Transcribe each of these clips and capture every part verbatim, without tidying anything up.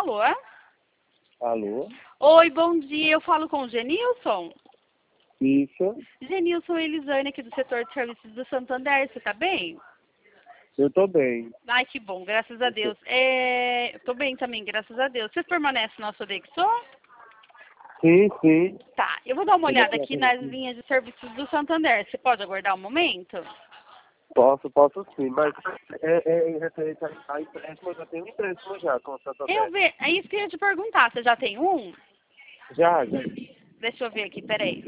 Alô? Alô? Oi, bom dia. Eu falo com o Genilson? Isso. Genilson Elisane aqui do setor de serviços do Santander. Você tá bem? Eu tô bem. Ai, que bom, graças a Deus. É, eu tô bem também, graças a Deus. Vocês permanecem no nosso Dexo? Sim, sim. Tá, eu vou dar uma Eu vou olhada falar aqui com nas você. linhas de serviços do Santander. Você pode aguardar um momento? Posso, posso sim, mas é, é em referência a empréstimo, eu já tenho um empréstimo já com o Eu Santander. ve... É isso que eu ia te perguntar. Você já tem um? Já, já. Deixa eu ver aqui, peraí.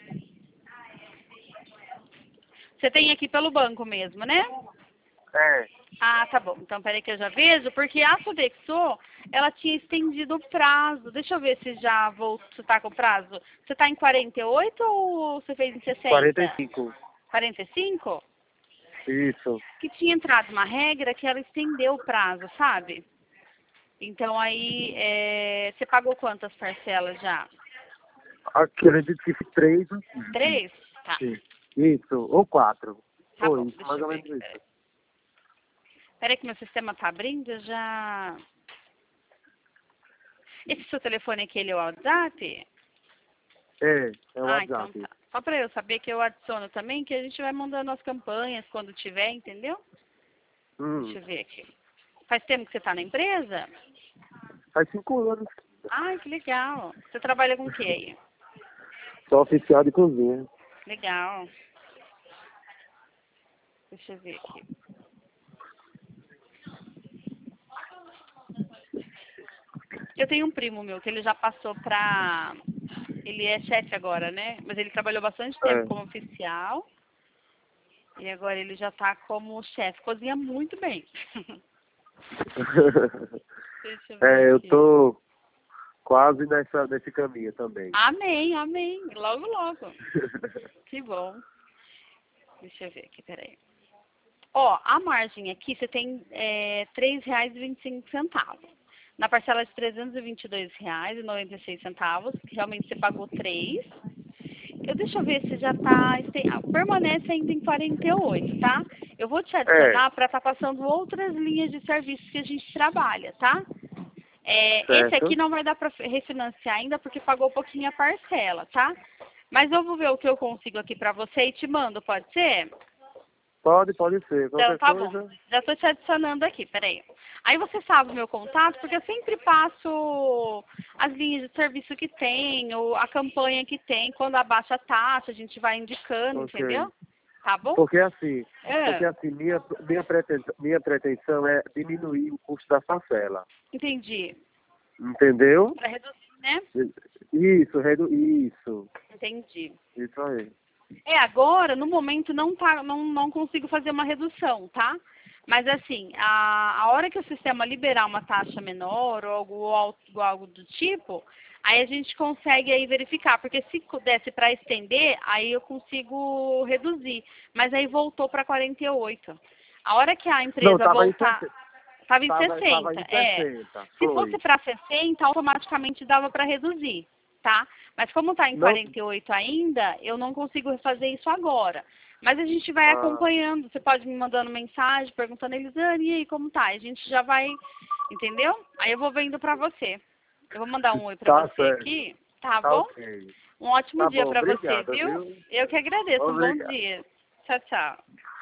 Você tem aqui pelo banco mesmo, né? É. Ah, tá bom. Então, peraí que eu já vejo, porque a Sodexo, ela tinha estendido o prazo. Deixa eu ver se já voltou, se tá com o prazo. Você tá em quarenta e oito ou você fez em quarenta e sessenta? cinco. quarenta e cinco? Isso. Que tinha entrado uma regra que ela estendeu o prazo, sabe? Então, aí, é, você pagou quantas parcelas já? Acredito que três ou cinco. Três? Tá. Sim. Isso, ou quatro. Tá Foi bom, isso, deixa mais eu ou ver menos aqui, peraí. isso. Peraí que meu sistema tá abrindo, eu já... Esse seu telefone aqui, ele é o WhatsApp? É, é o Ah, então WhatsApp. tá. Só pra eu saber que eu adiciono também, que a gente vai mandando as campanhas quando tiver, entendeu? Hum. Deixa eu ver aqui. Faz tempo que você tá na empresa? Faz cinco anos que Ai, que legal. Você trabalha com o que aí? sou oficial de cozinha. Legal. Deixa eu ver aqui. Eu tenho um primo meu que ele já passou pra... Ele é chefe agora, né? Mas ele trabalhou bastante tempo É. como oficial. E agora ele já tá como chefe. Cozinha muito bem. Deixa eu ver É, eu aqui. tô quase nessa, nesse caminho também. Amém, amém. Logo, logo. Que bom. Deixa eu ver aqui, peraí. Ó, a margem aqui você tem é, três reais e vinte e cinco centavos. Na parcela de trezentos e vinte e dois reais e noventa e seis centavos, que realmente você pagou três. Eu deixa eu ver se já tá, este- ah, permanece ainda em quarenta e oito, tá? Eu vou te É, adicionar para estar passando outras linhas de serviços que a gente trabalha, tá? É, esse aqui certo. não vai dar para refinanciar ainda porque pagou um pouquinho a parcela, tá? Mas eu vou ver o que eu consigo aqui para você e te mando, pode ser? Pode, pode ser. Então, Qualquer tá bom. coisa. Já estou te adicionando aqui, peraí. Aí você sabe o meu contato, porque eu sempre passo as linhas de serviço que tem, ou a campanha que tem, quando abaixa a taxa, a gente vai indicando, Ok. entendeu? Tá bom? Porque assim, porque É, assim, minha, minha, pretensão, minha pretensão é diminuir o custo da parcela. entendi. Entendeu? Para reduzir, né? Isso, redu... isso. Entendi. Isso aí. É, agora, no momento, não, tá, não, não consigo fazer uma redução, tá? Mas assim, a, a hora que o sistema liberar uma taxa menor ou algo, ou algo do tipo, aí a gente consegue aí verificar, porque se desse para estender, aí eu consigo reduzir. Mas aí voltou para quarenta e oito. A hora que a Não, empresa tava em voltar, sessenta. estava em Tava, tava sessenta, em é. sessenta. Se fosse Foi. para sessenta, automaticamente dava para reduzir, tá? Mas como está em Não. quarenta e oito ainda, eu não consigo fazer isso agora. Mas a gente vai Ah, acompanhando. Você pode me mandando mensagem, perguntando, Elisane, e aí, como tá? A gente já vai, entendeu? Aí eu vou vendo pra você. Eu vou mandar um oi pra tá você certo. aqui, tá Tá bom? ok. Um ótimo Tá dia bom, pra você, obrigado, viu? viu? Eu que agradeço. Um bom Obrigado. dia. Tchau, tchau.